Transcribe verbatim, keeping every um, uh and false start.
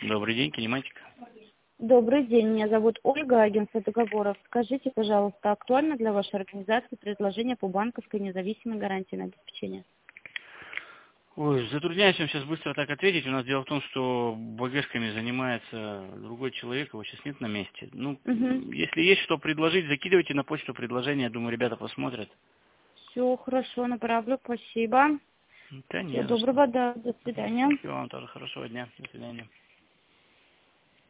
Добрый день, кинематика. Добрый день, меня зовут Ольга, агентство договоров. Скажите, пожалуйста, актуально для вашей организации предложение по банковской независимой гарантии на обеспечение? Ой, затрудняюсь вам сейчас быстро так ответить. У нас дело в том, что БГшками занимается другой человек, его сейчас нет на месте. Ну, Угу. если есть что предложить, закидывайте на почту предложение, думаю, ребята посмотрят. Все хорошо, направлю, спасибо. Да Всего не за что. доброго, да, до свидания. Спасибо вам тоже, хорошего дня, до свидания.